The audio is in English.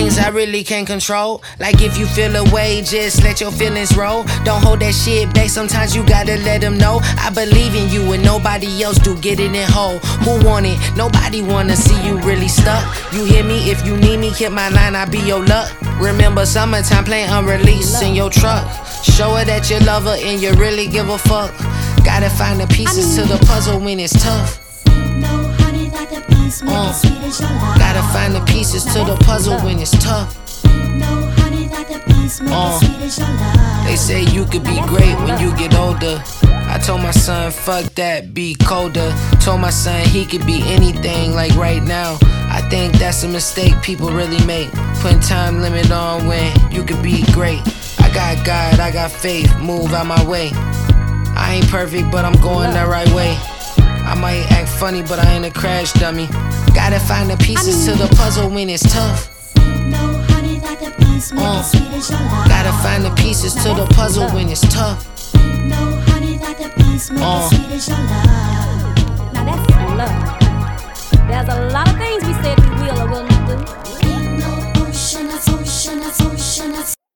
things I really can't control. Like if you feel a way, just let your feelings roll. Don't hold that shit back, sometimes you gotta let them know. I believe in you and nobody else do, get it in whole. Who want it? Nobody wanna see you really stuck. You hear me? If you need me, hit my line, I be your luck. Remember summertime playing unreleased in your truck. Show her that you love her and you really give a fuck. Gotta find the pieces to the puzzle when it's tough. Gotta find the pieces to the puzzle when it's tough. They say you could be great when you get older. I told my son, fuck that, be colder. Told my son he could be anything like right now. I think that's a mistake people really make, putting time limit on when you could be great. I got God, I got faith, move out my way. I ain't perfect, but I'm going the right way. I might act funny, but I ain't a crash dummy. Gotta find the pieces to the puzzle when it's tough. Gotta find the pieces to the puzzle when it's tough. Now that's love. There's a lot of things we said we will or will not do.